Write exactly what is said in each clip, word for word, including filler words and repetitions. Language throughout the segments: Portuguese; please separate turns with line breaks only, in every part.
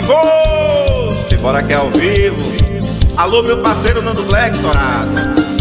Força, bora que é ao vivo. Alô, meu parceiro Nando Black estourado.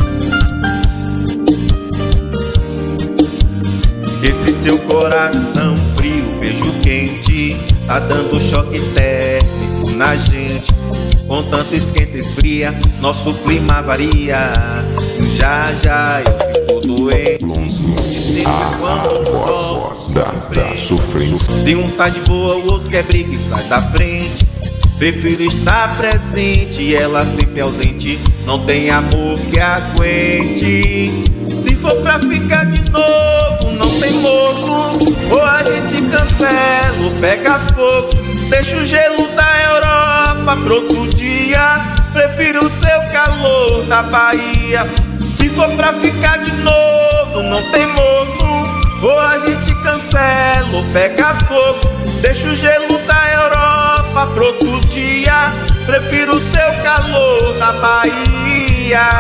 Esse seu coração frio, beijo quente, tá dando choque térmico na gente. Com tanto esquenta e esfria, nosso clima varia. Já, já eu fico doente.
A voz da, da sofrência.
Se um tá de boa, o outro quer briga e sai da frente. Prefiro estar presente e ela sempre ausente. Não tem amor que aguente. Se for pra ficar de novo, não tem moço. Ou a gente cancela ou pega fogo. Deixa o gelo da Europa pro outro dia. Prefiro o seu calor da Bahia. Se for pra ficar de novo, não tem moço. Ou a gente cancela ou pega fogo. Deixa o gelo da Europa pro outro dia. Prefiro o seu calor da Bahia.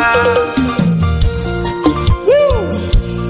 uh!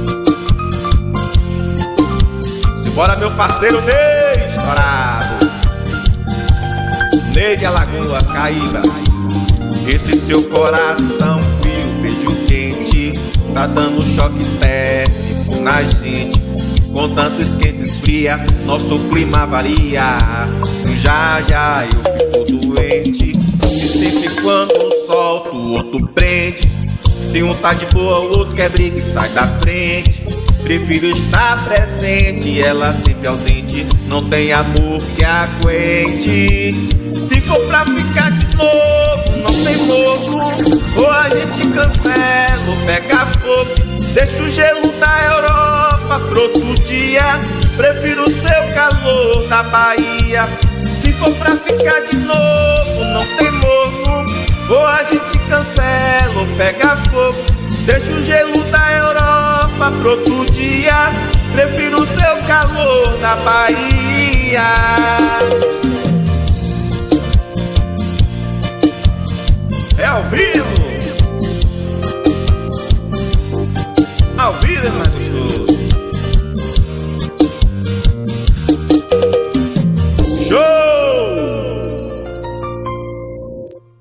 Simbora, meu parceiro Ney estourado. Ney de Alagoas, Caíba. Esse seu coração frio, beijo quente, tá dando choque térmico na gente. Com tanto esquenta e esfria, nosso clima varia. Já, já eu fico doente. E sempre quando um solta, o outro prende. Se um tá de boa, o outro quer briga e sai da frente. Prefiro estar presente e ela sempre ausente. Não tem amor que aguente. Se for pra ficar de novo, não tem moço. Ou a gente cancela ou pega fogo. Deixa o gelo da Europa pro outro dia. Prefiro o seu calor da Bahia. Se for pra ficar de novo, não tem moço. Ou a gente cancela ou pega fogo. Deixa o gelo da Europa pro outro dia. Prefiro o seu calor da Bahia. É ao vivo. Ao vivo, irmão.